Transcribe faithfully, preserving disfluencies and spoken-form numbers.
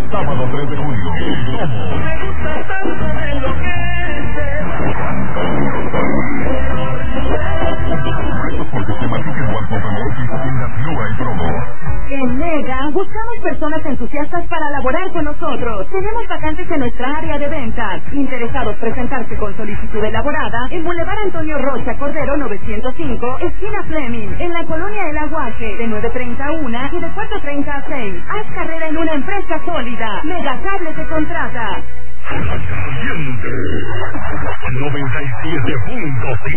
Sábado tres de junio. Somos. Me gusta tanto de lo que Porque se matique Juan Coconut y su tienda Flora y Promo. En Mega buscamos personas entusiastas para laborar con nosotros. Tenemos vacantes en nuestra área de ventas. Interesados presentarse con solicitud elaborada en Boulevard Antonio Rocha Cordero novecientos cinco, esquina Fleming, en la colonia El Aguaje, de nueve treinta a una y de cuatro treinta a seis. Haz carrera en una empresa sólida. Megacable te contrata. Caliente noventa y siete punto cinco